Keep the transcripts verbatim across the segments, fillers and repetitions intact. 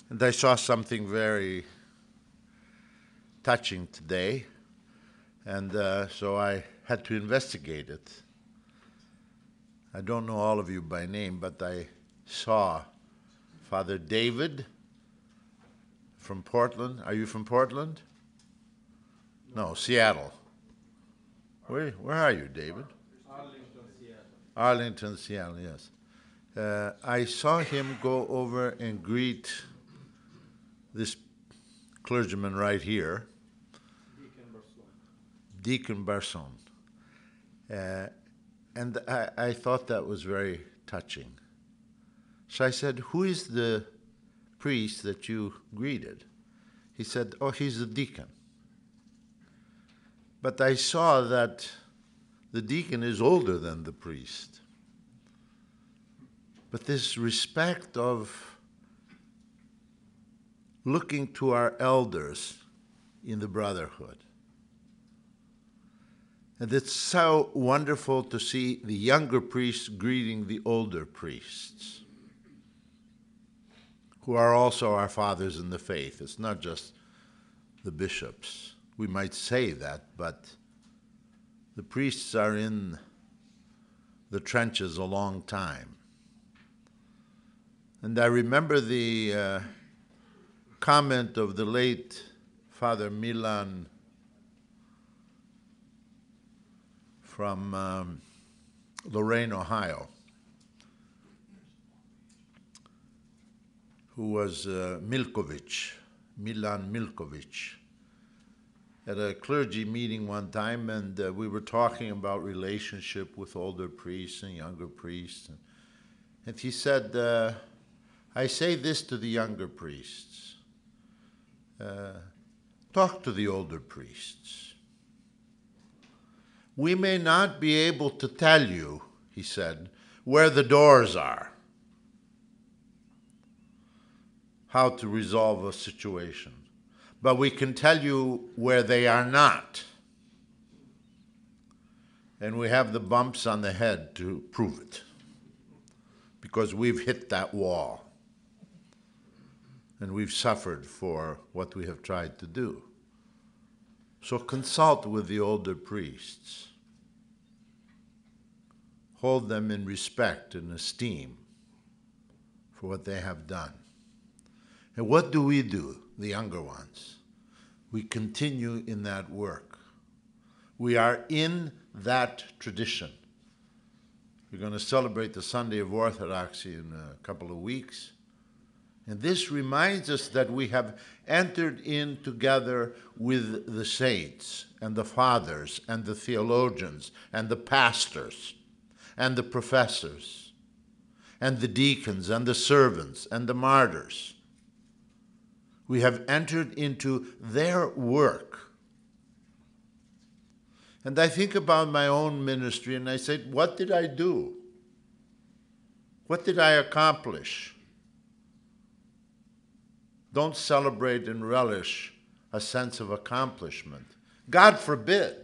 And I saw something very touching today, and uh, so I had to investigate it. I don't know all of you by name, but I saw Father David from Portland. Are you from Portland? No, Seattle. Where, where are you, David? Arlington, Seattle. Arlington, Seattle, yes. Uh, I saw him go over and greet this clergyman right here, Deacon Barson. Deacon Barson. Uh, and I, I thought that was very touching. So I said, who is the priest that you greeted? He said, oh, he's the deacon. But I saw that the deacon is older than the priest. But this respect of looking to our elders in the brotherhood. And it's so wonderful to see the younger priests greeting the older priests, who are also our fathers in the faith. It's not just the bishops. We might say that, but the priests are in the trenches a long time. And I remember the uh, comment of the late Father Milan from um, Lorain, Ohio, who was uh, Milkovich, Milan Milkovich, at a clergy meeting one time, and uh, we were talking about relationship with older priests and younger priests. And, and he said, uh, I say this to the younger priests. Uh, talk to the older priests. We may not be able to tell you, he said, where the doors are, how to resolve a situation, but we can tell you where they are not. And we have the bumps on the head to prove it, because we've hit that wall. And we've suffered for what we have tried to do. So consult with the older priests. Hold them in respect and esteem for what they have done. And what do we do, the younger ones? We continue in that work. We are in that tradition. We're going to celebrate the Sunday of Orthodoxy in a couple of weeks. And this reminds us that we have entered in together with the saints and the fathers and the theologians and the pastors and the professors and the deacons and the servants and the martyrs. We have entered into their work. And I think about my own ministry and I say, what did I do? What did I accomplish? Don't celebrate and relish a sense of accomplishment. God forbid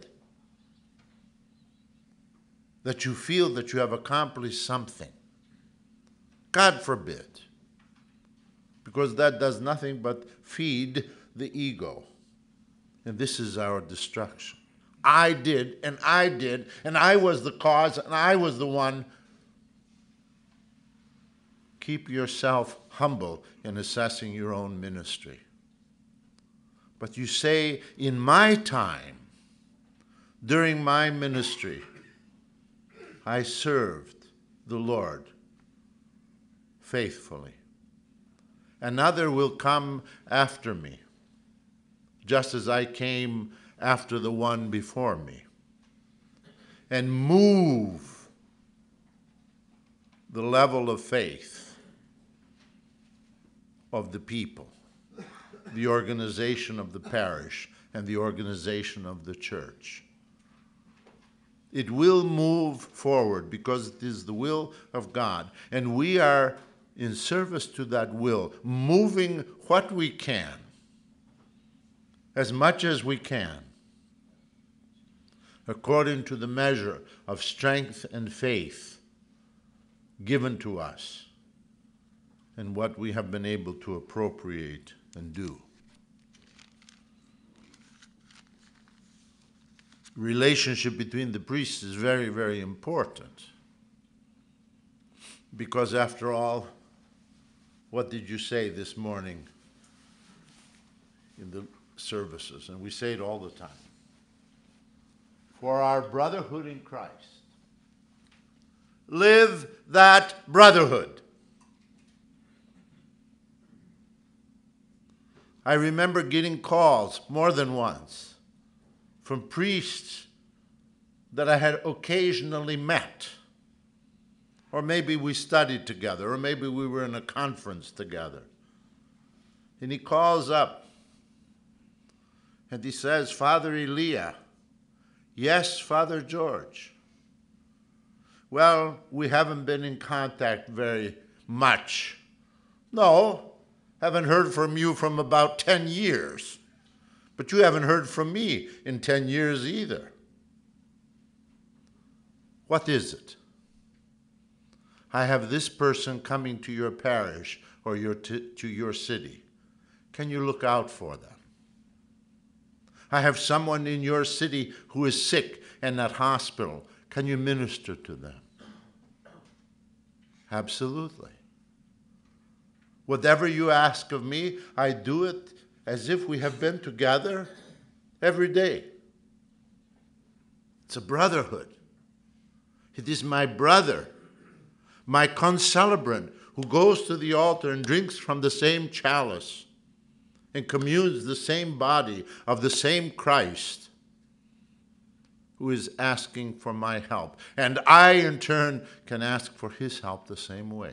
that you feel that you have accomplished something. God forbid. Because that does nothing but feed the ego. And this is our destruction. I did, and I did, and I was the cause, and I was the one. Keep yourself humble in assessing your own ministry. But you say, in my time, during my ministry, I served the Lord faithfully. Another will come after me, just as I came after the one before me, and move the level of faith of the people, the organization of the parish, and the organization of the church. It will move forward because it is the will of God, and we are in service to that will, moving what we can, as much as we can, according to the measure of strength and faith given to us. and what we have been able to appropriate and do. Relationship between the priests is very, very important. Because after all, what did you say this morning in the services? And we say it all the time. For our brotherhood in Christ. Live that brotherhood. I remember getting calls more than once from priests that I had occasionally met. Or maybe we studied together, or maybe we were in a conference together. And he calls up and he says, Father Elia, yes, Father George. Well, we haven't been in contact very much. No, haven't heard from you from about ten years. But you haven't heard from me in ten years either. What is it? I have this person coming to your parish or your t- to your city. Can you look out for them? I have someone in your city who is sick and at hospital. Can you minister to them? Absolutely. Whatever you ask of me, I do it as if we have been together every day. It's a brotherhood. It is my brother, my concelebrant, who goes to the altar and drinks from the same chalice and communes the same body of the same Christ, who is asking for my help. And I, in turn, can ask for his help the same way.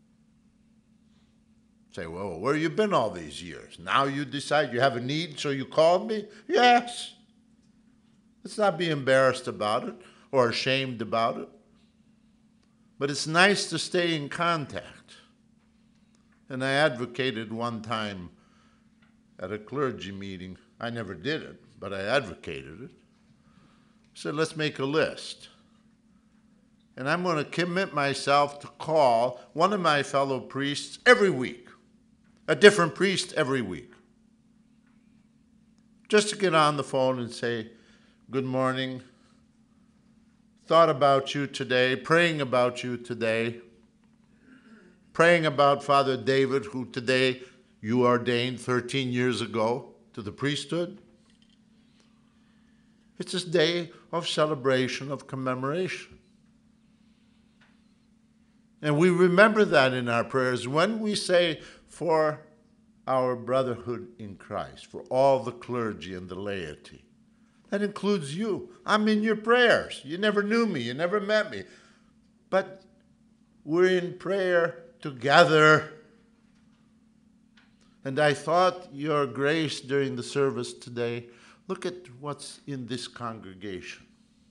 Say, well, where have you been all these years? Now you decide you have a need, so you called me? Yes. Let's not be embarrassed about it or ashamed about it. But it's nice to stay in contact. And I advocated one time at a clergy meeting. I never did it, but I advocated it. I said, let's make a list. And I'm going to commit myself to call one of my fellow priests every week, a different priest every week, just to get on the phone and say, good morning, thought about you today, praying about you today, praying about Father David, who today you ordained thirteen years ago to the priesthood. It's a day of celebration, of commemoration. And we remember that in our prayers when we say, for our brotherhood in Christ, for all the clergy and the laity. That includes you. I'm in your prayers. You never knew me. You never met me. But we're in prayer together. And I thought your grace during the service today, look at what's in this congregation.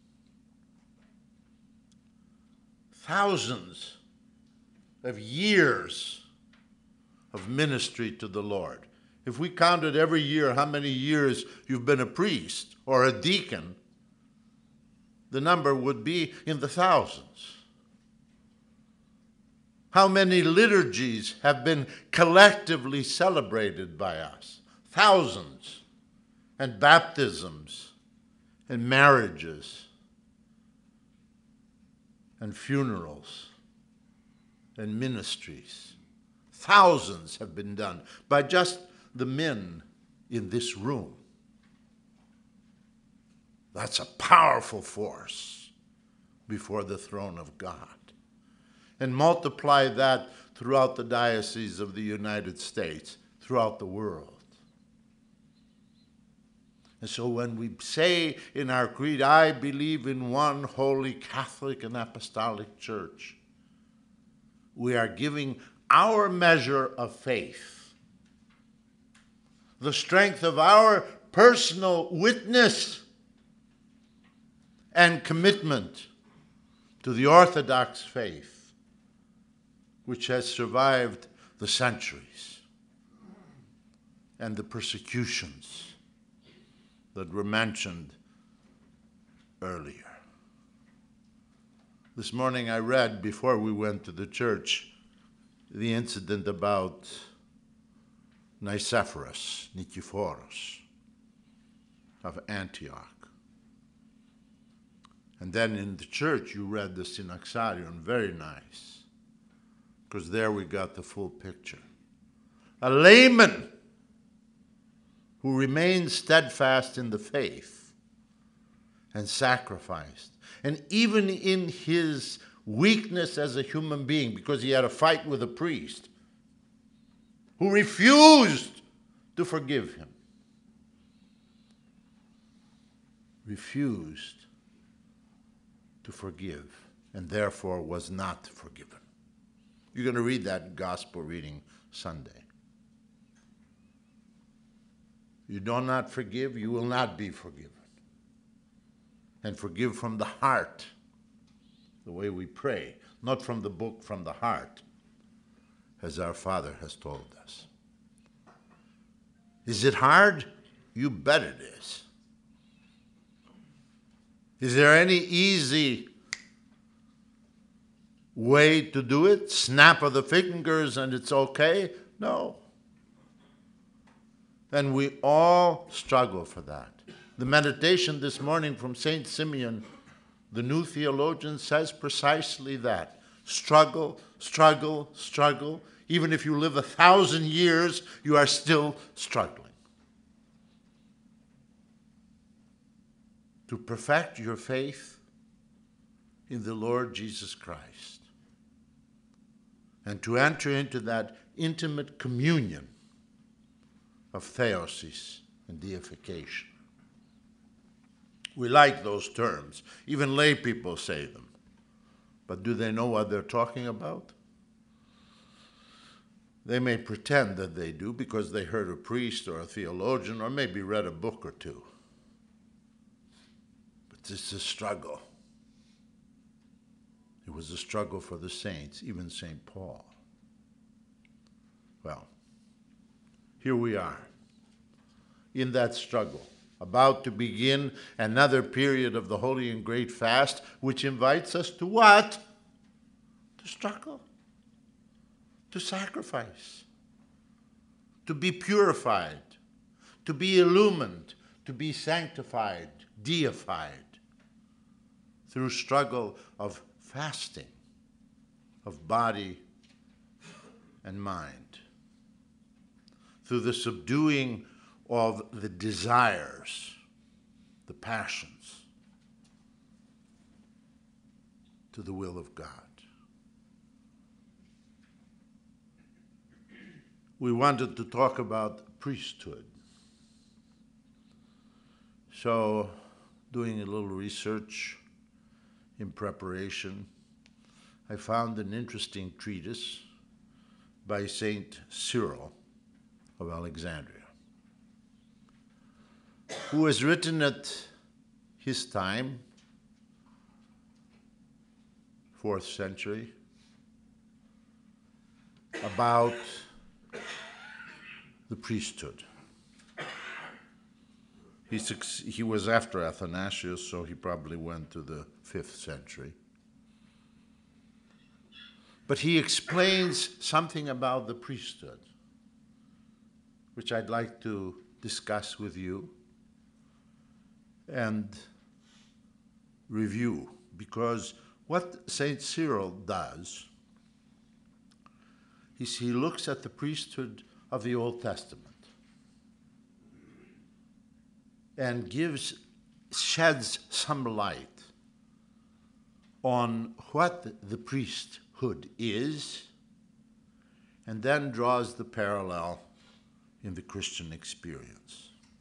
Thousands of years of ministry to the Lord. If we counted every year how many years you've been a priest or a deacon, the number would be in the thousands. How many liturgies have been collectively celebrated by us? Thousands. And baptisms, and marriages, and funerals, and ministries. Thousands have been done by just the men in this room. That's a powerful force before the throne of God. And multiply that throughout the dioceses of the United States, throughout the world. And so when we say in our creed, I believe in one holy Catholic and Apostolic Church, we are giving our measure of faith, the strength of our personal witness and commitment to the Orthodox faith, which has survived the centuries and the persecutions that were mentioned earlier. This morning I read, before we went to the church, the incident about Nicephorus, Nicephorus of Antioch. And then in the church you read the Synaxarion, very nice, because there we got the full picture. A layman who remained steadfast in the faith and sacrificed. And even in his weakness as a human being, because he had a fight with a priest who refused to forgive him. Refused to forgive, and therefore was not forgiven. You're going to read that gospel reading Sunday. You do not forgive, you will not be forgiven. And forgive from the heart, the way we pray, not from the book, from the heart, as our Father has told us. Is it hard? You bet it is. Is there any easy way to do it? Snap of the fingers and it's okay? No. And we all struggle for that. The meditation this morning from Saint Simeon, the new theologian, says precisely that. Struggle, struggle, struggle. Even if you live a thousand years, you are still struggling. To perfect your faith in the Lord Jesus Christ. And to enter into that intimate communion of theosis and deification. We like those terms. Even lay people say them. But do they know what they're talking about? They may pretend that they do because they heard a priest or a theologian or maybe read a book or two. But it's a struggle. It was a struggle for the saints, even Saint Paul. Well, here we are in that struggle, about to begin another period of the Holy and Great Fast, which invites us to what? To struggle, to sacrifice, to be purified, to be illumined, to be sanctified, deified, through struggle of fasting, of body and mind, through the subduing of the desires, the passions, to the will of God. We wanted to talk about priesthood. So, doing a little research in preparation, I found an interesting treatise by Saint Cyril of Alexandria, who has written at his time, fourth century, about the priesthood. He, he was after Athanasius, so he probably went to the fifth century. But he explains something about the priesthood, which I'd like to discuss with you and review, because what Saint Cyril does is he looks at the priesthood of the Old Testament and gives, sheds some light on what the priesthood is, and then draws the parallel in the Christian experience.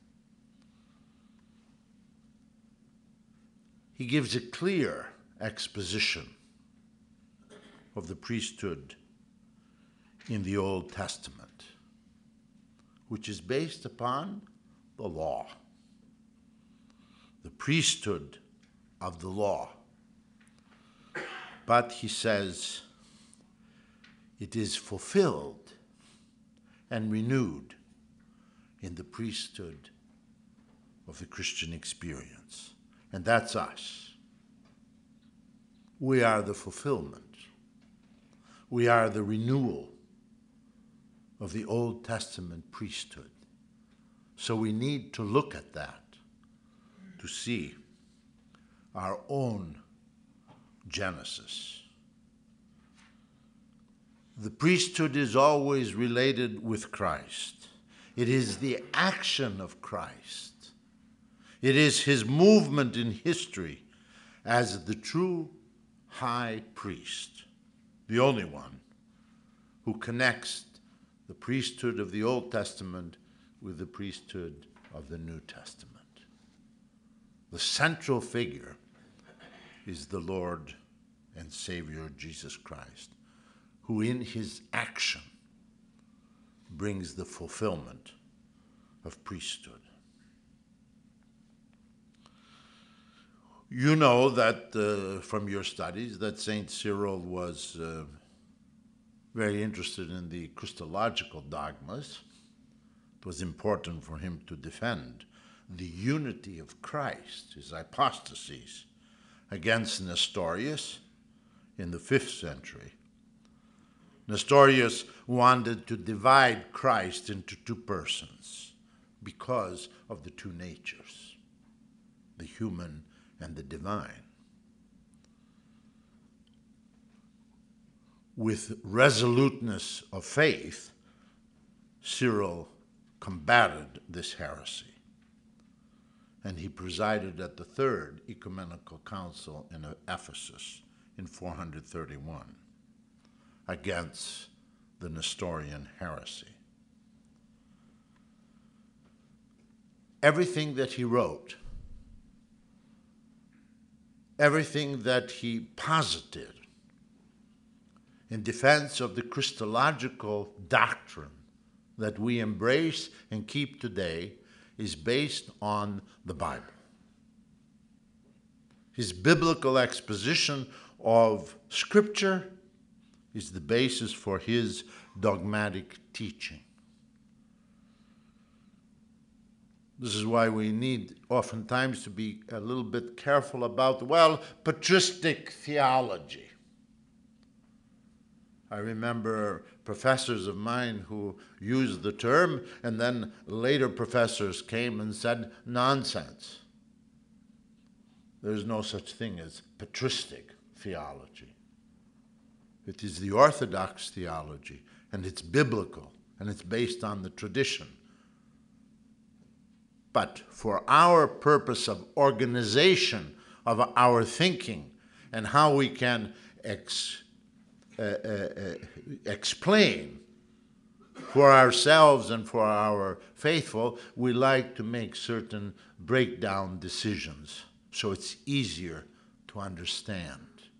He gives a clear exposition of the priesthood in the Old Testament, which is based upon the law, the priesthood of the law. But he says it is fulfilled and renewed in the priesthood of the Christian experience. And that's us. We are the fulfillment. We are the renewal of the Old Testament priesthood. So we need to look at that to see our own genesis. The priesthood is always related with Christ. It is the action of Christ. It is his movement in history as the true high priest, the only one who connects the priesthood of the Old Testament with the priesthood of the New Testament. The central figure is the Lord and Savior Jesus Christ, who in his action brings the fulfillment of priesthood. You know that uh, from your studies that Saint Cyril was uh, very interested in the Christological dogmas. It was important for him to defend the unity of Christ, his hypostases, against Nestorius in the fifth century. Nestorius wanted to divide Christ into two persons because of the two natures, the human and the divine. With resoluteness of faith, Cyril combated this heresy, and he presided at the Third Ecumenical Council in Ephesus in four hundred thirty-one against the Nestorian heresy. Everything that he wrote, everything that he posited in defense of the Christological doctrine that we embrace and keep today is based on the Bible. His biblical exposition of Scripture is the basis for his dogmatic teaching. This is why we need oftentimes to be a little bit careful about, well, patristic theology. I remember professors of mine who used the term, and then later professors came and said, nonsense. There's no such thing as patristic theology. It is the Orthodox theology, and it's biblical, and it's based on the tradition. But for our purpose of organization of our thinking and how we can ex, uh, uh, uh, explain for ourselves and for our faithful, we like to make certain breakdown decisions so it's easier to understand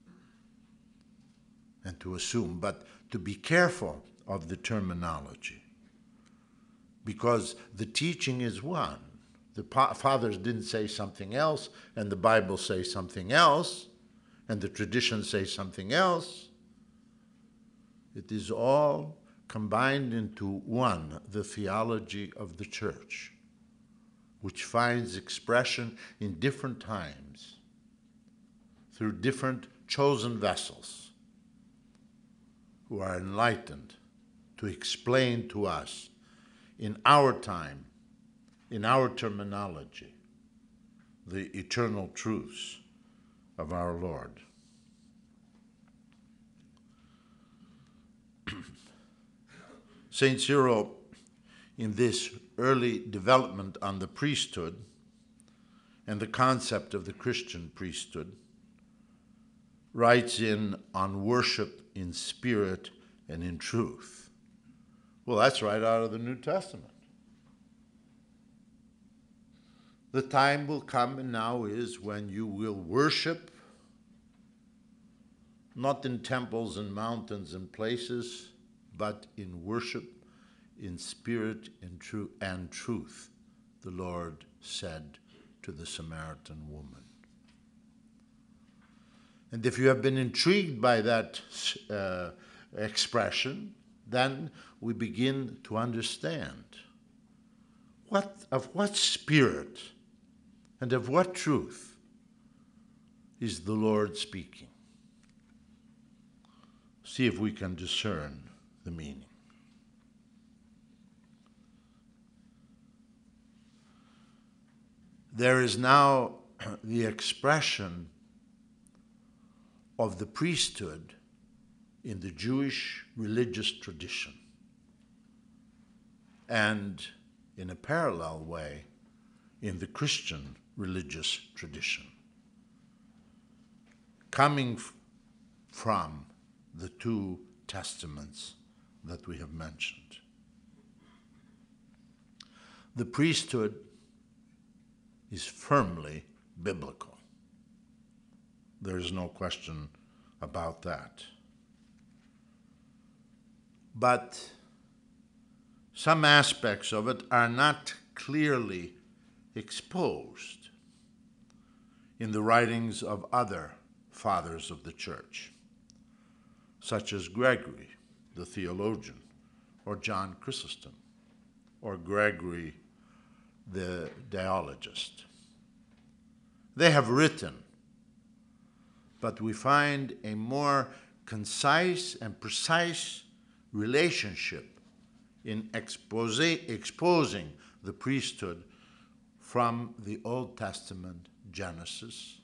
and to assume, but to be careful of the terminology, because the teaching is one. The fathers didn't say something else, and the Bible says something else, and the traditions say something else. It is all combined into one, the theology of the Church, which finds expression in different times through different chosen vessels who are enlightened to explain to us in our time, in our terminology, the eternal truths of our Lord. Saint Cyril, in this early development on the priesthood and the concept of the Christian priesthood, writes in on worship in spirit and in truth. Well, that's right out of the New Testament. The time will come, and now is, when you will worship not in temples and mountains and places, but in worship in spirit and, tru- and truth, the Lord said to the Samaritan woman. And if you have been intrigued by that uh, expression, then we begin to understand what, of what spirit and of what truth is the Lord speaking. See if we can discern the meaning. there is now the expression of the priesthood in the Jewish religious tradition, and in a parallel way in the Christian religious tradition, coming f- from the two testaments that we have mentioned. The priesthood is firmly biblical. There is no question about that. But some aspects of it are not clearly exposed in the writings of other fathers of the church, such as Gregory, the theologian, or John Chrysostom, or Gregory, the dialogist. They have written, but we find a more concise and precise relationship in expose, exposing the priesthood from the Old Testament Genesis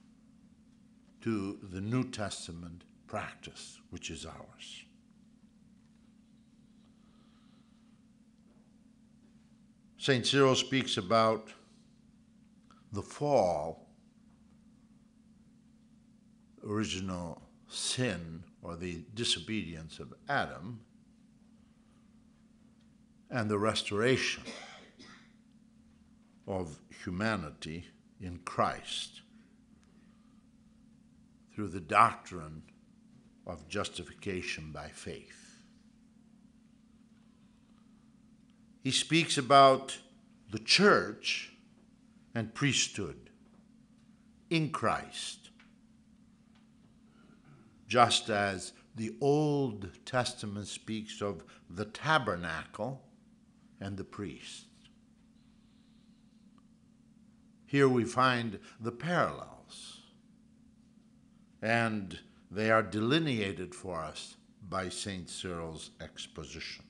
to the New Testament practice, which is ours. Saint Cyril speaks about the fall, original sin, or the disobedience of Adam, and the restoration of humanity in Christ through the doctrine of justification by faith. He speaks about the church and priesthood in Christ, just as the Old Testament speaks of the tabernacle and the priest. Here we find the parallels, and they are delineated for us by Saint Cyril's exposition.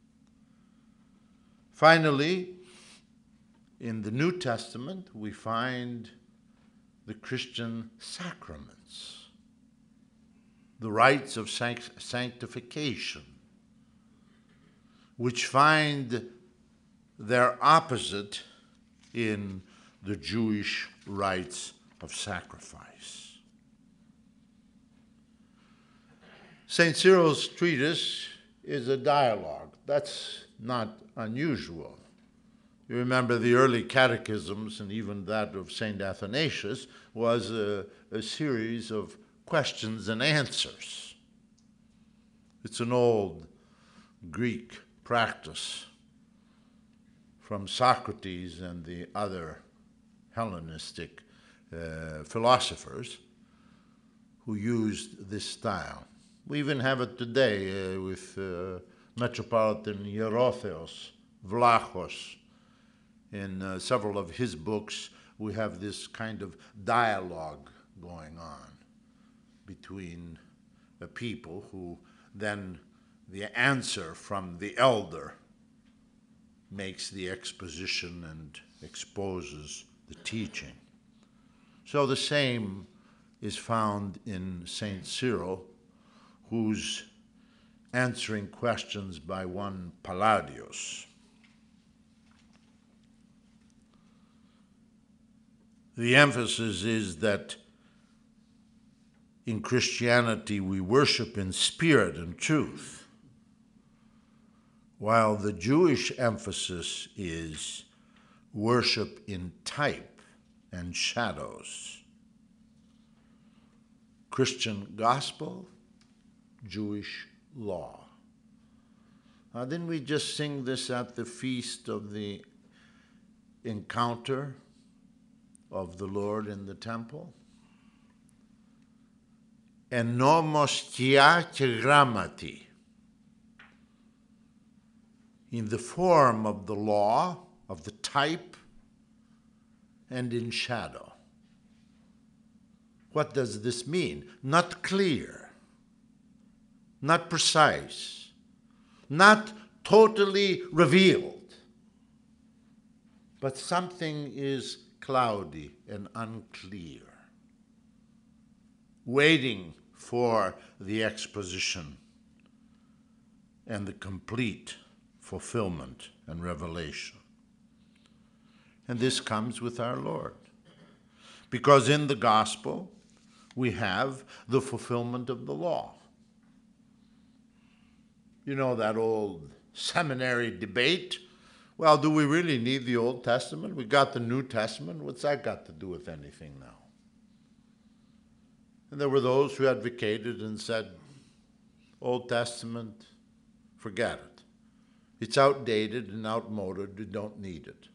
Finally, in the New Testament, we find the Christian sacraments, the rites of sanct- sanctification, which find their opposite in the Jewish rites of sacrifice. Saint Cyril's treatise is a dialogue. That's not unusual. You remember the early catechisms, and even that of Saint Athanasius, was a, a series of questions and answers. It's an old Greek practice from Socrates and the other Hellenistic uh, philosophers who used this style. We even have it today uh, with uh, Metropolitan Hierotheos Vlachos. In uh, several of his books, we have this kind of dialogue going on between the people who then the answer from the elder makes the exposition and exposes the teaching. So the same is found in Saint Cyril, who's answering questions by one Palladius. The emphasis is that in Christianity we worship in spirit and truth, while the Jewish emphasis is worship in type and shadows. Christian gospel, Jewish law. Now, didn't we just sing this at the feast of the encounter of the Lord in the temple? En nomos tia και grammatii, in the form of the law, of the type, and in shadow. What does this mean? Not clear, not precise, not totally revealed, but something is cloudy and unclear, waiting for the exposition and the complete fulfillment and revelation. And this comes with our Lord, because in the gospel we have the fulfillment of the law. You know that old seminary debate? Well, do we really need the Old Testament? We got the New Testament. What's that got to do with anything now? And there were those who advocated and said, Old Testament, forget it. It's outdated and outmoded. We don't need it.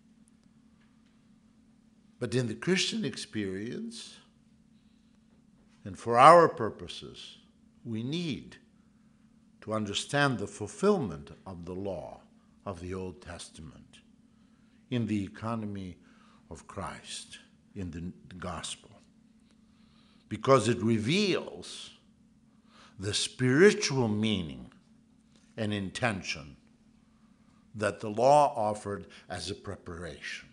But in the Christian experience, and for our purposes, we need to understand the fulfillment of the law of the Old Testament in the economy of Christ, in the gospel, because it reveals the spiritual meaning and intention that the law offered as a preparation,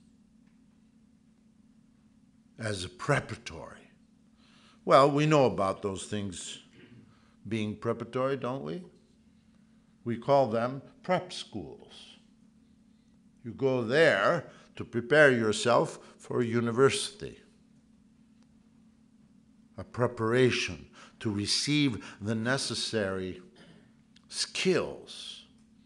as a preparatory. Well, we know about those things being preparatory, don't we? We call them prep schools. You go there to prepare yourself for university, a preparation to receive the necessary skills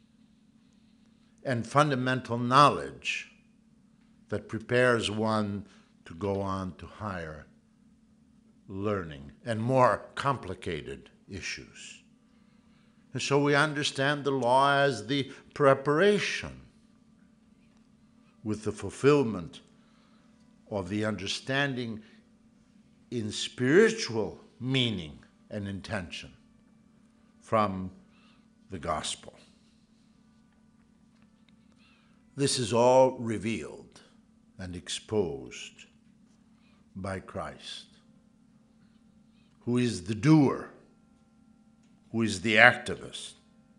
and fundamental knowledge that prepares one to go on to higher learning and more complicated issues. And so we understand the law as the preparation with the fulfillment of the understanding in spiritual meaning and intention from the gospel. This is all revealed and exposed by Christ, who is the doer, who is the activist.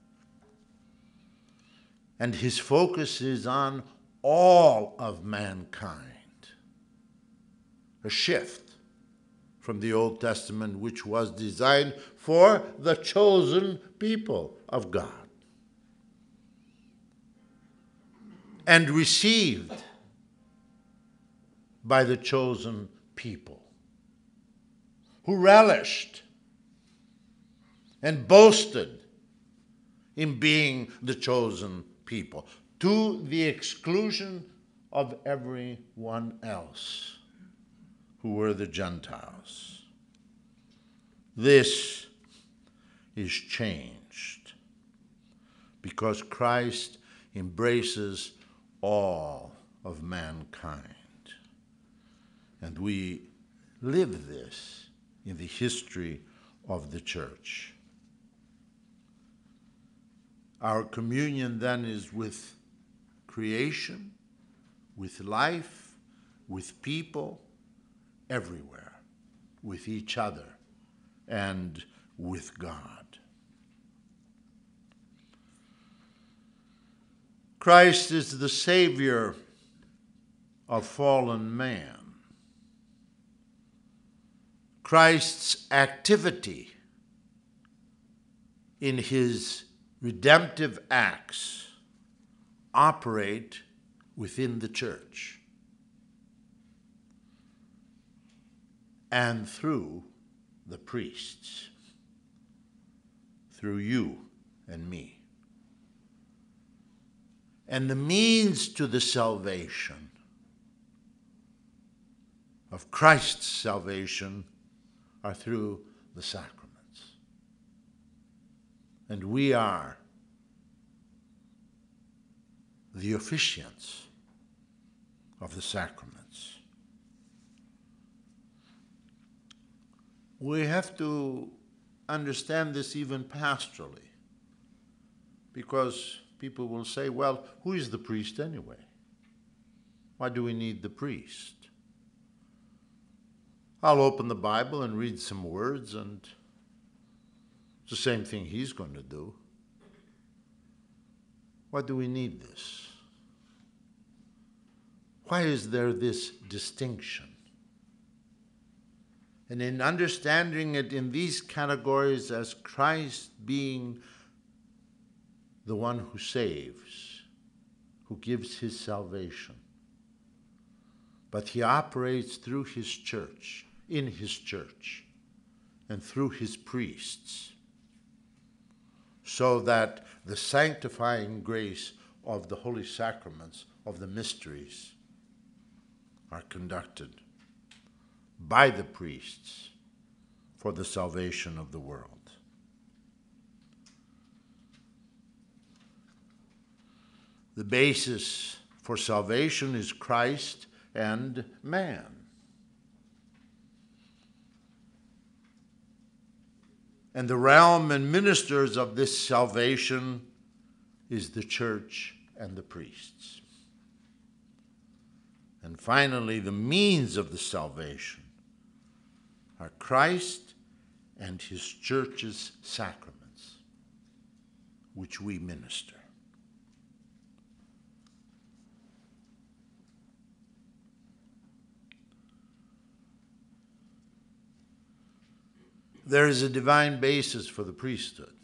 And his focus is on all of mankind. A shift from the Old Testament, which was designed for the chosen people of God and received by the chosen people, who relished and boasted in being the chosen people, to the exclusion of everyone else who were the Gentiles. This is changed because Christ embraces all of mankind. And we live this in the history of the church. Our communion then is with creation, with life, with people, everywhere, with each other, and with God. Christ is the Savior of fallen man. Christ's activity in his redemptive acts operate within the church and through the priests, through you and me. And the means to the salvation of Christ's salvation are through the sacraments. And we are the officiants of the sacraments. We have to understand this even pastorally, because people will say, well, who is the priest anyway? Why do we need the priest? I'll open the Bible and read some words, and it's the same thing he's going to do. Why do we need this? Why is there this distinction? And in understanding it in these categories as Christ being the one who saves, who gives his salvation, but he operates through his church, in his church, and through his priests, so that the sanctifying grace of the holy sacraments, of the mysteries, are conducted by the priests for the salvation of the world. The basis for salvation is Christ and man. And the realm and ministers of this salvation is the church and the priests. And finally, the means of the salvation are Christ and his church's sacraments, which we minister. There is a divine basis for the priesthood.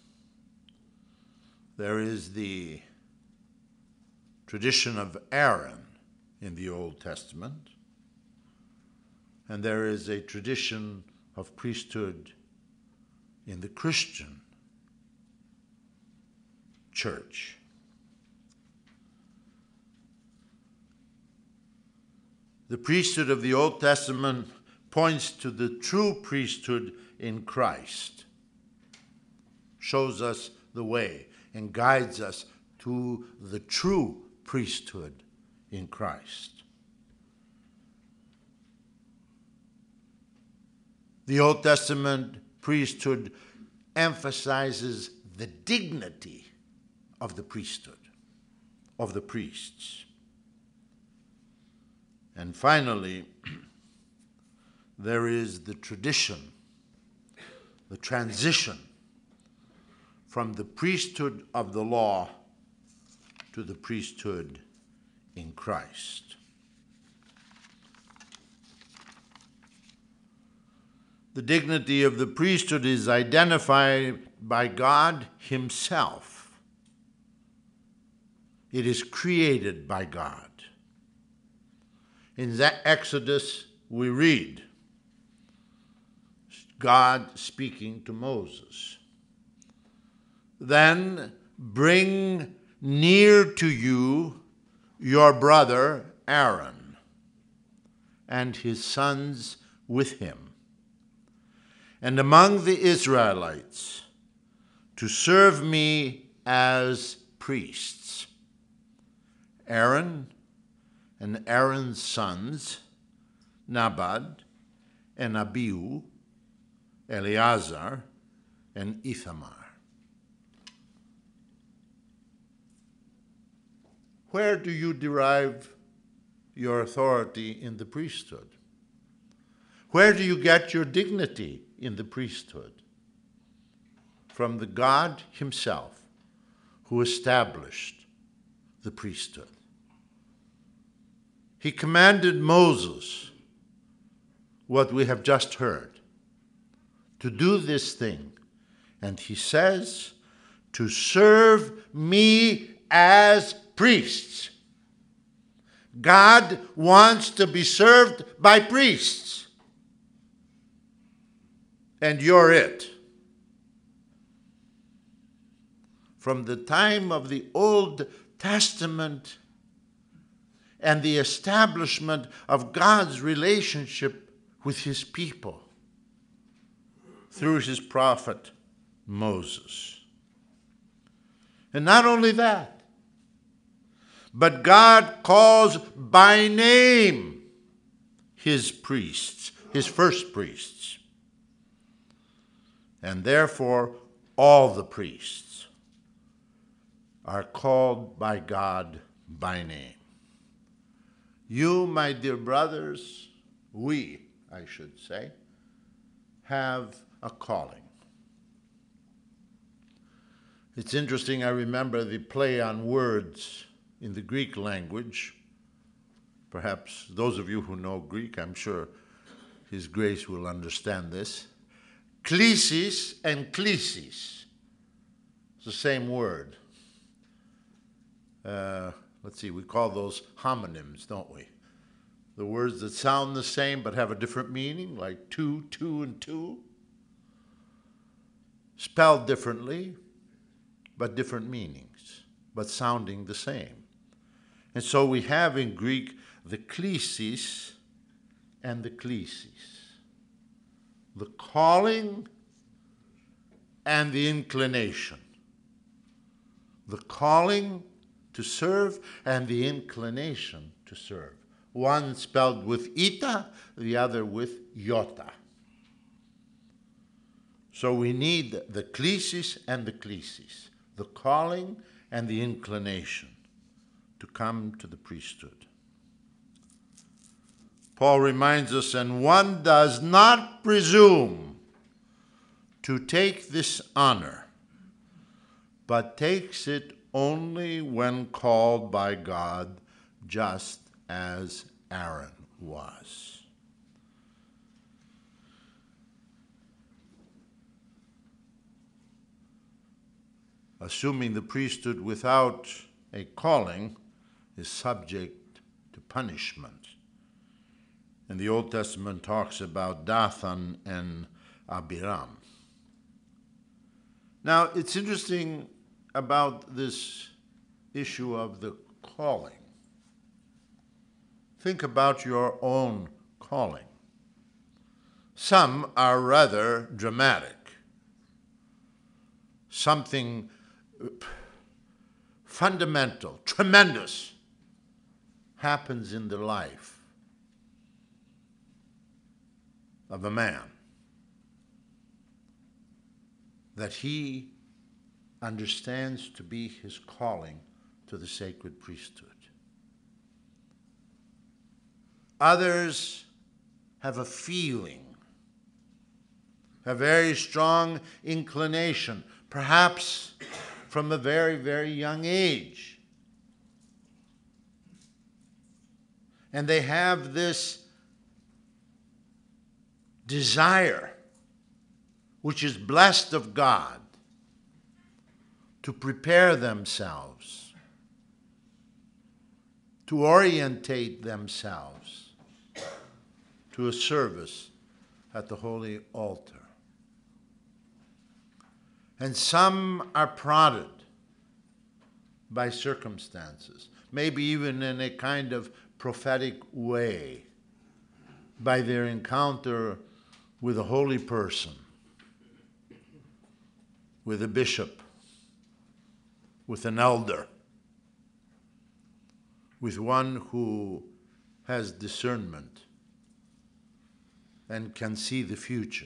There is the tradition of Aaron in the Old Testament, and there is a tradition of priesthood in the Christian church. The priesthood of the Old Testament points to the true priesthood in Christ, shows us the way, and guides us to the true priesthood in Christ. The Old Testament priesthood emphasizes the dignity of the priesthood, of the priests. And finally, there is the tradition, the transition from the priesthood of the law to the priesthood in Christ. The dignity of the priesthood is identified by God himself. It is created by God. In Exodus, we read God speaking to Moses. Then bring near to you your brother Aaron and his sons with him, and among the Israelites to serve me as priests. Aaron and Aaron's sons, Nadab and Abihu, Eleazar and Ithamar. Where do you derive your authority in the priesthood? Where do you get your dignity in the priesthood? From the God himself, who established the priesthood. He commanded Moses what we have just heard, to do this thing. And he says, to serve me as priests. God wants to be served by priests. And you're it. From the time of the Old Testament and the establishment of God's relationship with his people through his prophet Moses. And not only that, but God calls by name his priests, his first priests. And therefore, all the priests are called by God by name. You, my dear brothers, we, I should say, have a calling. It's interesting, I remember the play on words in the Greek language. Perhaps those of you who know Greek, I'm sure His grace will understand this. Klesis and klesis. It's the same word. Uh, let's see, we call those homonyms, don't we? The words that sound the same but have a different meaning, like two, two, and two. Spelled differently, but different meanings, but sounding the same. And so we have in Greek the klesis and the klesis. The calling and the inclination. The calling to serve and the inclination to serve. One spelled with ita, the other with iota. So we need the klesis and the klesis, the calling and the inclination to come to the priesthood. Paul reminds us, and one does not presume to take this honor, but takes it only when called by God, just as Aaron was. Assuming the priesthood without a calling is subject to punishment. And the Old Testament talks about Dathan and Abiram. Now, it's interesting about this issue of the calling. Think about your own calling. Some are rather dramatic. Something fundamental, tremendous happens in the life of a man that he understands to be his calling to the sacred priesthood. Others have a feeling, a very strong inclination, perhaps from a very, very young age. And they have this desire, which is blessed of God, to prepare themselves, to orientate themselves to a service at the holy altar. And some are prodded by circumstances, maybe even in a kind of prophetic way, by their encounter with a holy person, with a bishop, with an elder, with one who has discernment and can see the future,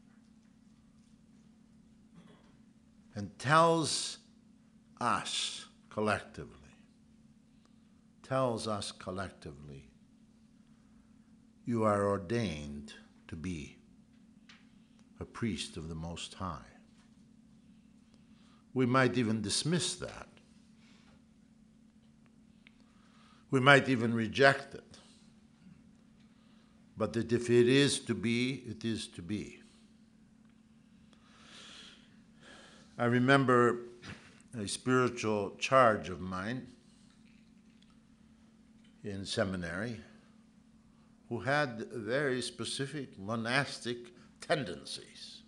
and tells us collectively, tells us collectively, you are ordained to be a priest of the Most High. We might even dismiss that. We might even reject it. But that if it is to be, it is to be. I remember a spiritual charge of mine in seminary who had very specific monastic tendencies.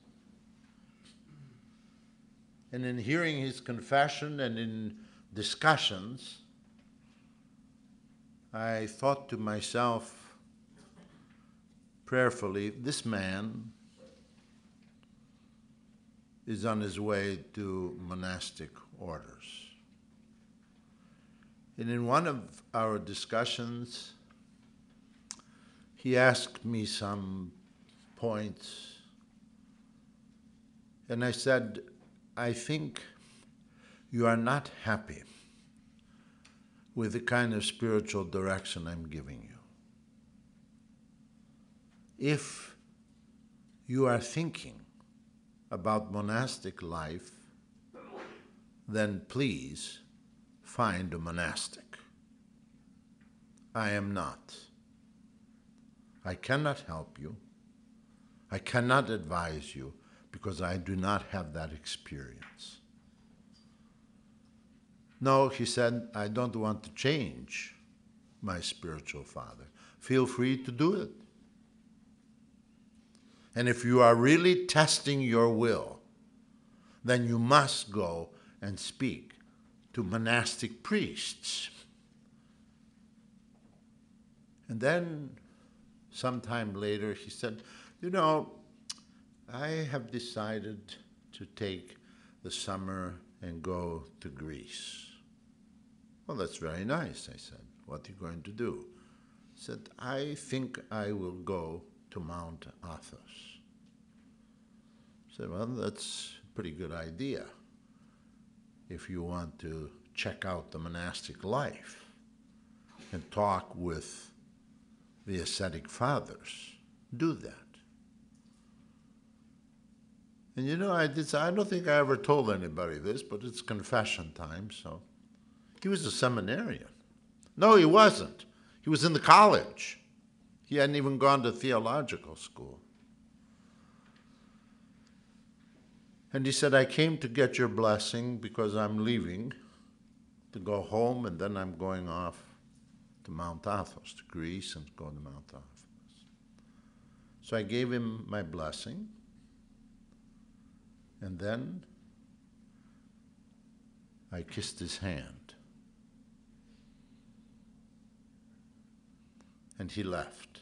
And in hearing his confession and in discussions, I thought to myself prayerfully, this man is on his way to monastic orders. And in one of our discussions, he asked me some points, and I said, I think you are not happy with the kind of spiritual direction I'm giving you. If you are thinking about monastic life, then please find a monastic. I am not. I cannot help you. I cannot advise you because I do not have that experience. No, he said, I don't want to change my spiritual father. Feel free to do it. And if you are really testing your will, then you must go and speak to monastic priests. And then sometime later he said, you know, I have decided to take the summer and go to Greece. Well, that's very nice, I said. What are you going to do? He said, I think I will go to Mount Athos. I said, well, that's a pretty good idea. If you want to check out the monastic life and talk with the ascetic fathers, do that. And you know, I did. I don't think I ever told anybody this, but it's confession time, so. He was a seminarian. No, he wasn't. He was in the college. He hadn't even gone to theological school. And he said, I came to get your blessing because I'm leaving to go home, and then I'm going off to Mount Athos, to Greece, and go to Mount Athos. So I gave him my blessing, and then I kissed his hand. And he left.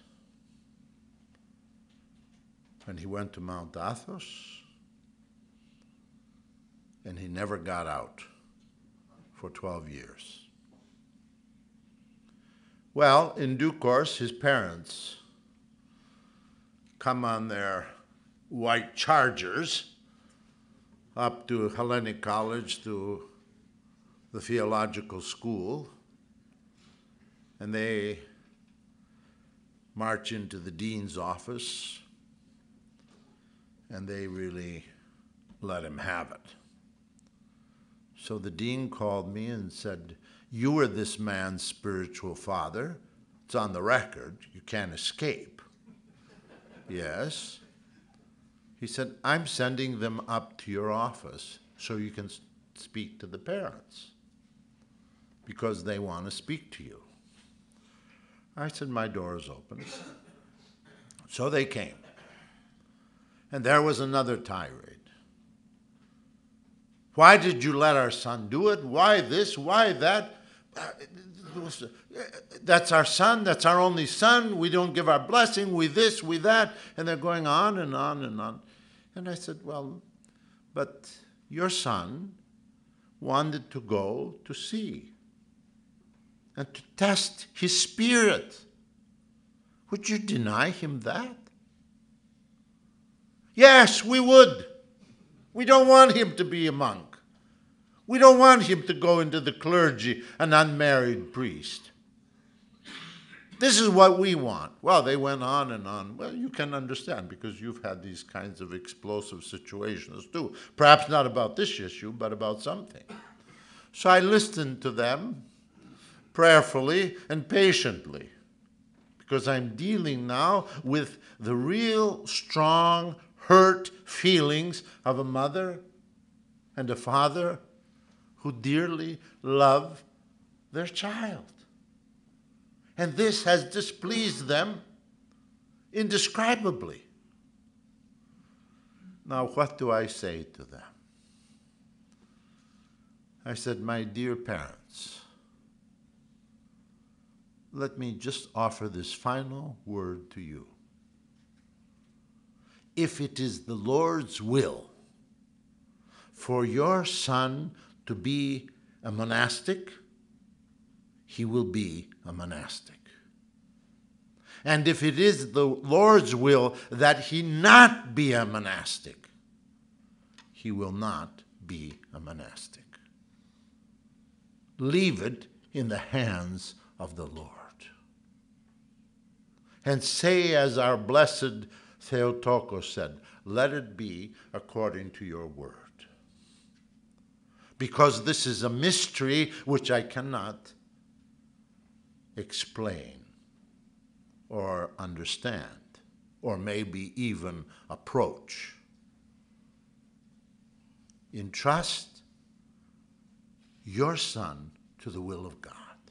And he went to Mount Athos, and he never got out for twelve years. Well, in due course, his parents come on their white Chargers up to Hellenic College, to the theological school, and they march into the dean's office, and they really let him have it. So the dean called me and said, you were this man's spiritual father. It's on the record. You can't escape. Yes. He said, I'm sending them up to your office so you can speak to the parents because they want to speak to you. I said, my door is open. So they came. And there was another tirade. Why did you let our son do it? Why this? Why that? That's our son. That's our only son. We don't give our blessing. We this, we that. And they're going on and on and on. And I said, well, but your son wanted to go to sea and to test his spirit. Would you deny him that? Yes, we would. We don't want him to be a monk. We don't want him to go into the clergy, an unmarried priest. This is what we want. Well, they went on and on. Well, you can understand because you've had these kinds of explosive situations too. Perhaps not about this issue, but about something. So I listened to them prayerfully and patiently, because I'm dealing now with the real strong hurt feelings of a mother and a father who dearly love their child. And this has displeased them indescribably. Now, what do I say to them? I said, my dear parents, let me just offer this final word to you. If it is the Lord's will for your son to be a monastic, he will be a monastic. And if it is the Lord's will that he not be a monastic, he will not be a monastic. Leave it in the hands of the Lord. And say, as our blessed Theotokos said, let it be according to your word. Because this is a mystery which I cannot explain or understand or maybe even approach. Entrust your son to the will of God.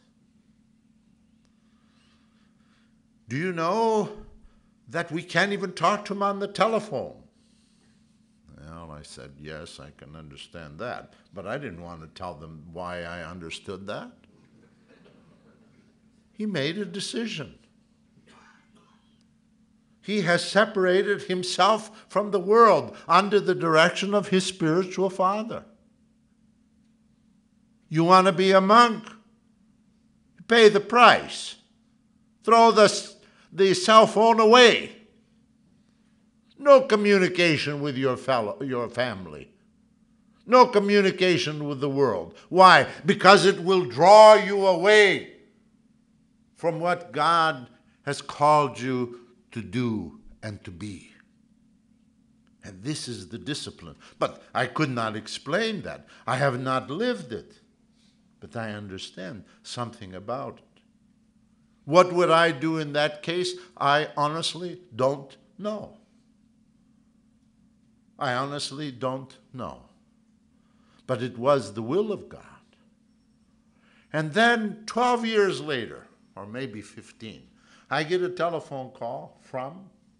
Do you know that we can't even talk to him on the telephone? Well, I said, yes, I can understand that. But I didn't want to tell them why I understood that. He made a decision. He has separated himself from the world under the direction of his spiritual father. You want to be a monk? Pay the price. Throw the, the cell phone away. No communication with your fellow, your family. No communication with the world. Why? Because it will draw you away from what God has called you to do and to be. And this is the discipline. But I could not explain that. I have not lived it. But I understand something about it. What would I do in that case? I honestly don't know. I honestly don't know. But it was the will of God. And then twelve years later, or maybe fifteen, I get a telephone call from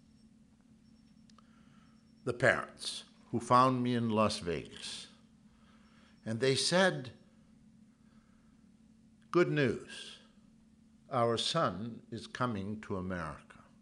the parents who found me in Las Vegas. And they said, good news, our son is coming to America.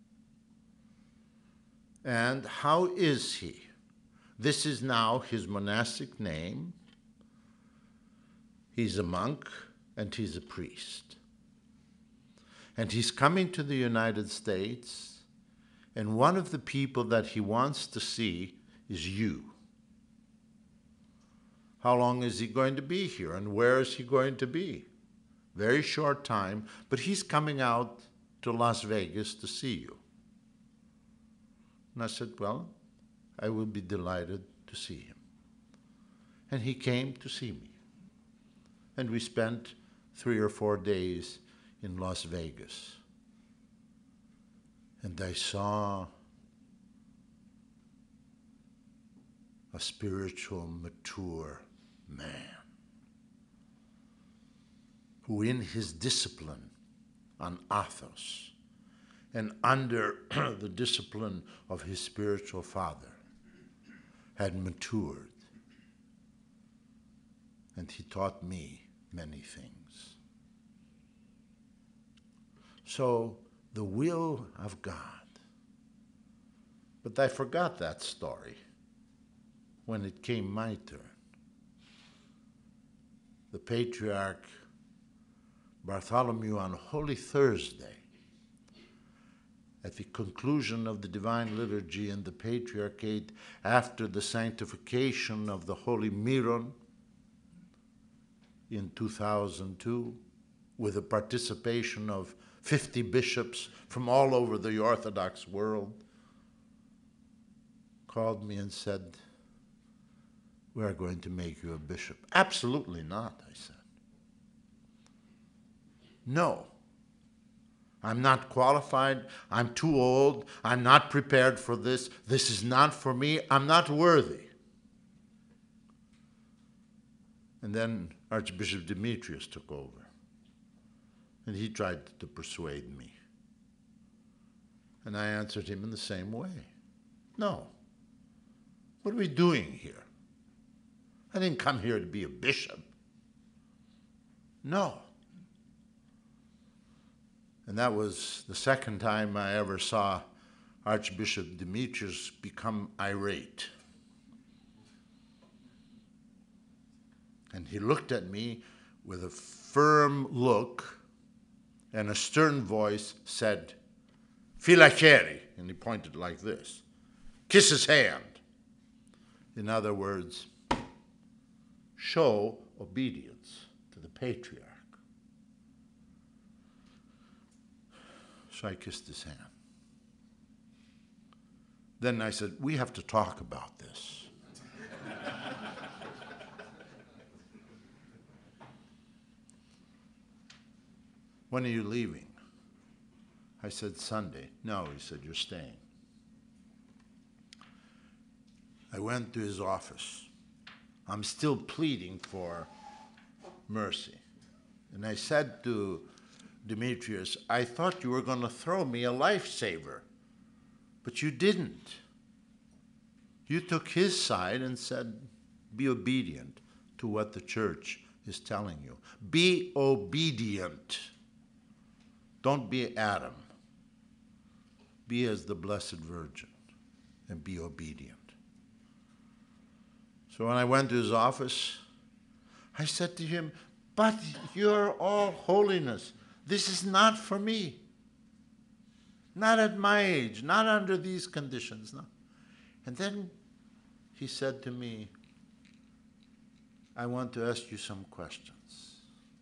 And how is he? This is now his monastic name. He's a monk and he's a priest. And he's coming to the United States, and one of the people that he wants to see is you. How long is he going to be here, and where is he going to be? Very short time, but he's coming out to Las Vegas to see you. And I said, well, I will be delighted to see him. And he came to see me. And we spent three or four days in Las Vegas. And I saw a spiritual, mature man who in his discipline on Athos and under the discipline of his spiritual father had matured. And he taught me many things. So, the will of God. But I forgot that story when it came my turn. The Patriarch Bartholomew on Holy Thursday, at the conclusion of the Divine Liturgy in the Patriarchate, after the sanctification of the Holy Miron in two thousand two, with the participation of fifty bishops from all over the Orthodox world, called me and said, we are going to make you a bishop. Absolutely not, I said. No. I'm not qualified. I'm too old. I'm not prepared for this. This is not for me. I'm not worthy. And then Archbishop Demetrius took over. And he tried to persuade me. And I answered him in the same way. No. What are we doing here? I didn't come here to be a bishop. No. And that was the second time I ever saw Archbishop Demetrius become irate. And he looked at me with a firm look, and a stern voice said, Phylactery, and he pointed like this. Kiss his hand. In other words, show obedience to the patriarch. So I kissed his hand. Then I said, we have to talk about this. "When are you leaving?" I said, "Sunday." "No," he said, "you're staying." I went to his office. I'm still pleading for mercy. And I said to Demetrius, "I thought you were going to throw me a lifesaver, but you didn't. You took his side and said, be obedient to what the church is telling you. Be obedient. Don't be Adam. Be as the Blessed Virgin and be obedient." So when I went to his office, I said to him, "But you're all holiness. This is not for me. Not at my age, not under these conditions." No. And then he said to me, "I want to ask you some questions.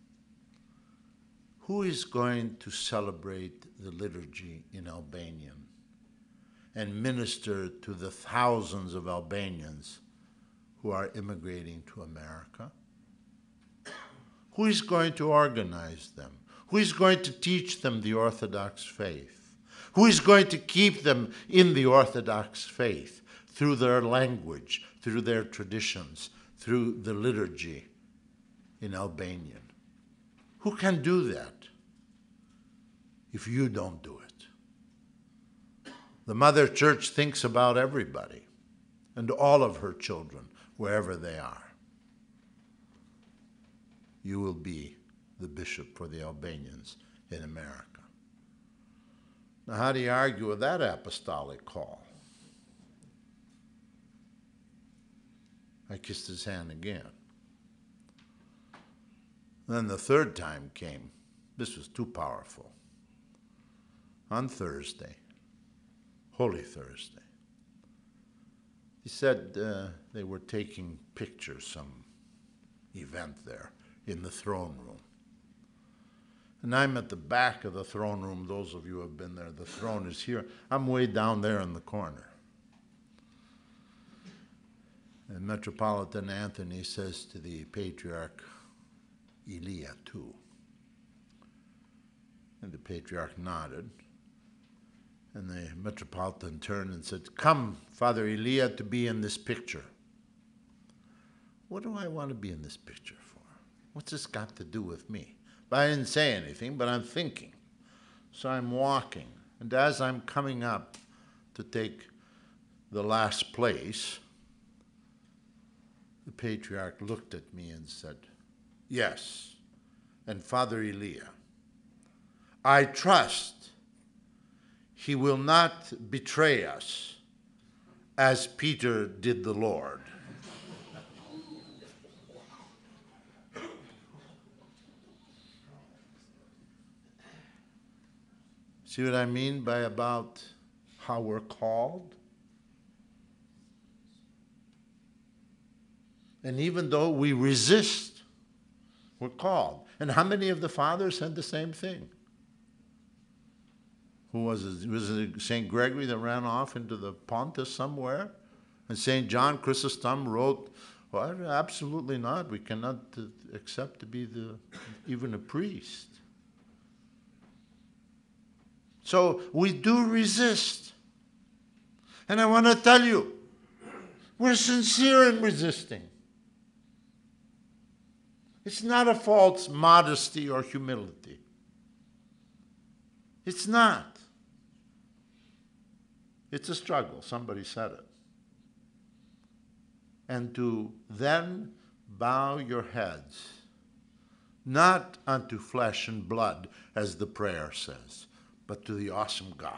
Who is going to celebrate the liturgy in Albanian and minister to the thousands of Albanians who are immigrating to America? Who is going to organize them? Who is going to teach them the Orthodox faith? Who is going to keep them in the Orthodox faith through their language, through their traditions, through the liturgy in Albanian? Who can do that if you don't do it?" The Mother Church thinks about everybody and all of her children, wherever they are. You will be the bishop for the Albanians in America. Now, how do you argue with that apostolic call? I kissed his hand again. Then the third time came. This was too powerful. On Thursday, Holy Thursday, he said uh, they were taking pictures, some event there in the throne room. And I'm at the back of the throne room. Those of you who have been there, the throne is here. I'm way down there in the corner. And Metropolitan Anthony says to the Patriarch, "Elia too." And the Patriarch nodded. And the Metropolitan turned and said, "Come, Father Elia, to be in this picture." What do I want to be in this picture for? What's this got to do with me? But I didn't say anything, but I'm thinking. So I'm walking. And as I'm coming up to take the last place, the Patriarch looked at me and said, "Yes, and Father Elia, I trust he will not betray us as Peter did the Lord." See what I mean by about how we're called? And even though we resist, we're called. And how many of the fathers said the same thing? Who was it? Was it Saint Gregory that ran off into the Pontus somewhere? And Saint John Chrysostom wrote, "Well, absolutely not. We cannot uh, accept to be the, even a priest." So we do resist. And I want to tell you, we're sincere in resisting. It's not a false modesty or humility. It's not. It's a struggle. Somebody said it. And to then bow your heads, not unto flesh and blood, as the prayer says, but to the awesome God.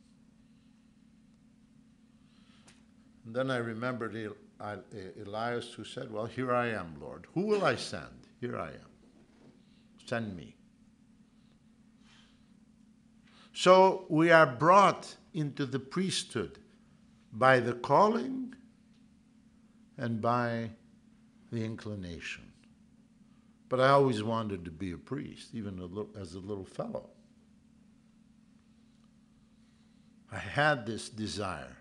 And then I remembered Elias, who said, "Well, here I am, Lord. Who will I send? Here I am. Send me." So we are brought into the priesthood by the calling and by the inclination. But I always wanted to be a priest, even a little, as a little fellow. I had this desire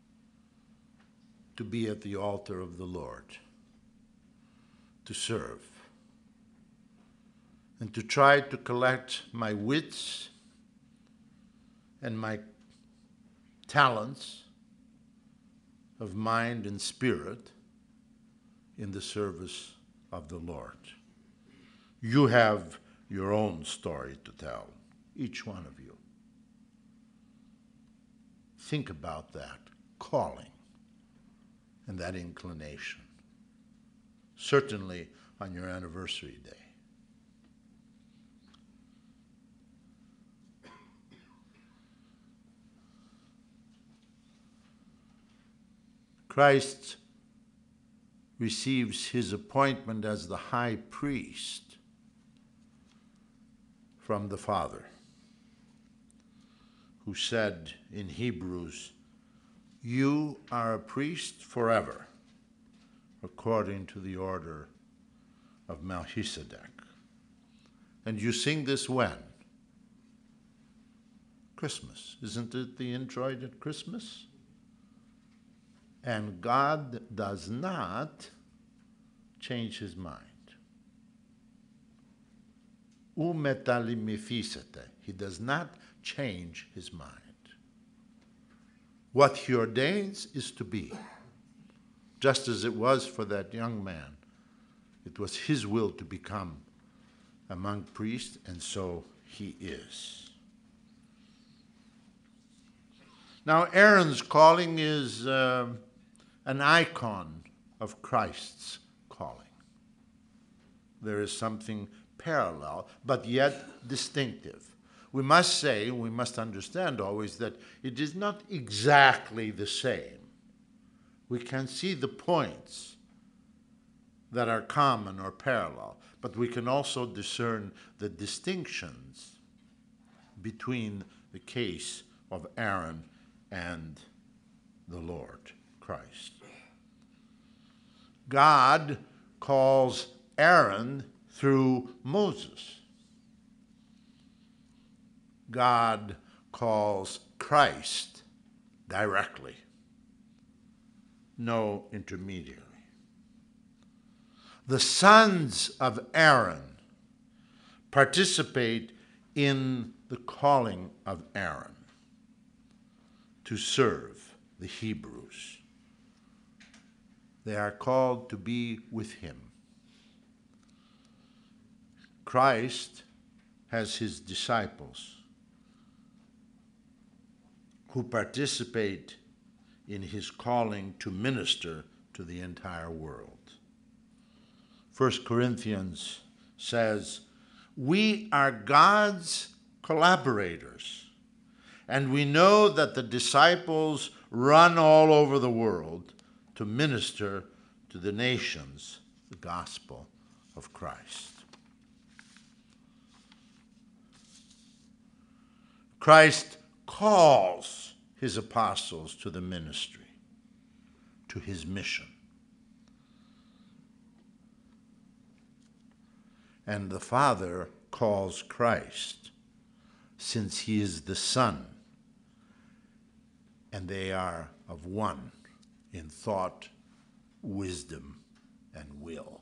to be at the altar of the Lord, to serve. and to try to collect my wits and my talents of mind and spirit in the service of the Lord. You have your own story to tell, each one of you. Think about that calling and that inclination, certainly on your anniversary day. Christ receives his appointment as the high priest from the Father, who said in Hebrews, "You are a priest forever, according to the order of Melchizedek." And you sing this when? Christmas. Isn't it the introit at Christmas? And God does not change his mind. U metalimiphysete. He does not change his mind. What he ordains is to be. Just as it was for that young man. It was his will to become among priests, and so he is. Now, Aaron's calling is uh, an icon of Christ's calling. There is something parallel, but yet distinctive. We must say, we must understand always that it is not exactly the same. We can see the points that are common or parallel, but we can also discern the distinctions between the case of Aaron and the Lord Christ. God calls Aaron through Moses. God calls Christ directly. No intermediary. The sons of Aaron participate in the calling of Aaron to serve the Hebrews. They are called to be with him. Christ has his disciples who participate in his calling to minister to the entire world. First Corinthians says, "We are God's collaborators, and we know that the disciples run all over the world to minister to the nations the gospel of Christ." Christ calls his apostles to the ministry, to his mission. And the Father calls Christ, since he is the Son, and they are of one in thought, wisdom, and will.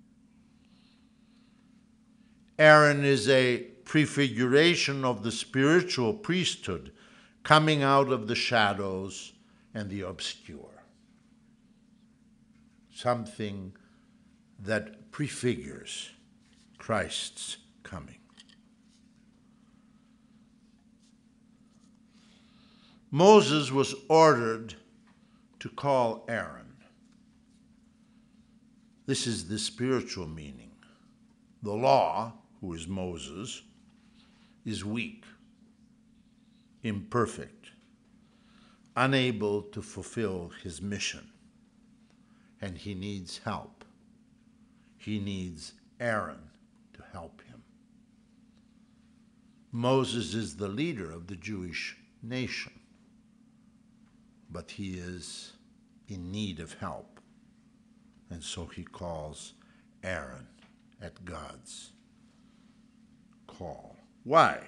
Aaron is a prefiguration of the spiritual priesthood coming out of the shadows and the obscure. Something that prefigures Christ's coming. Moses was ordered to call Aaron. This is the spiritual meaning. The law, who is Moses, is weak, imperfect, unable to fulfill his mission, and he needs help. He needs Aaron to help him. Moses is the leader of the Jewish nation, but he is in need of help, and so he calls Aaron at God's call. Why?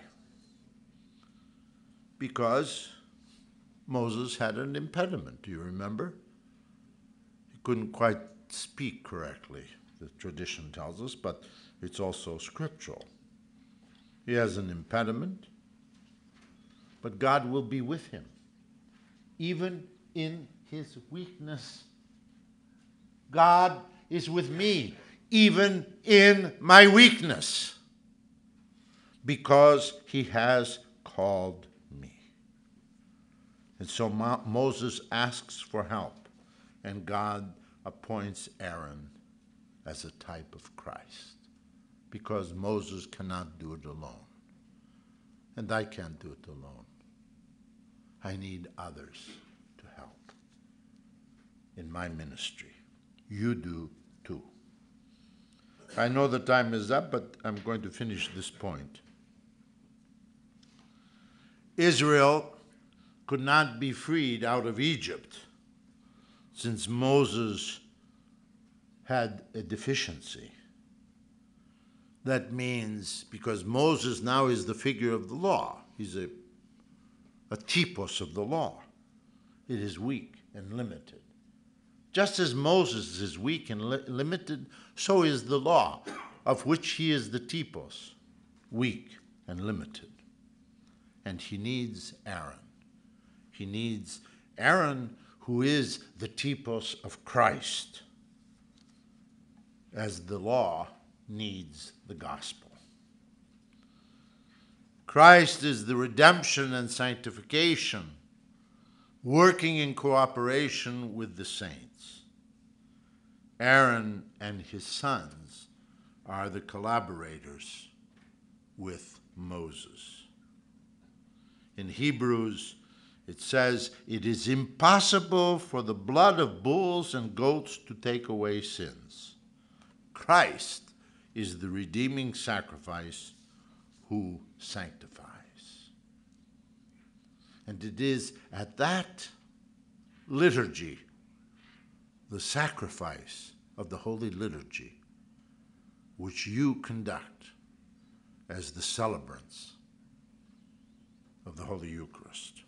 Because Moses had an impediment, do you remember? He couldn't quite speak correctly, the tradition tells us, but it's also scriptural. He has an impediment, but God will be with him, even in his weakness. God is with me, even in my weakness, because he has called me. And so Mo- Moses asks for help, and God appoints Aaron as a type of Christ, because Moses cannot do it alone, and I can't do it alone. I need others to help in my ministry. You do too. I know the time is up, but I'm going to finish this point. Israel could not be freed out of Egypt since Moses had a deficiency. That means because Moses now is the figure of the law, he's a, a typos of the law. It is weak and limited. Just as Moses is weak and li- limited, so is the law, of which he is the typos, weak and limited. And he needs Aaron. He needs Aaron, who is the typos of Christ, as the law needs the gospel. Christ is the redemption and sanctification, working in cooperation with the saints. Aaron and his sons are the collaborators with Moses. In Hebrews, it says, "It is impossible for the blood of bulls and goats to take away sins." Christ is the redeeming sacrifice who sanctifies. And it is at that liturgy, the sacrifice of the Holy Liturgy, which you conduct as the celebrants of the Holy Eucharist.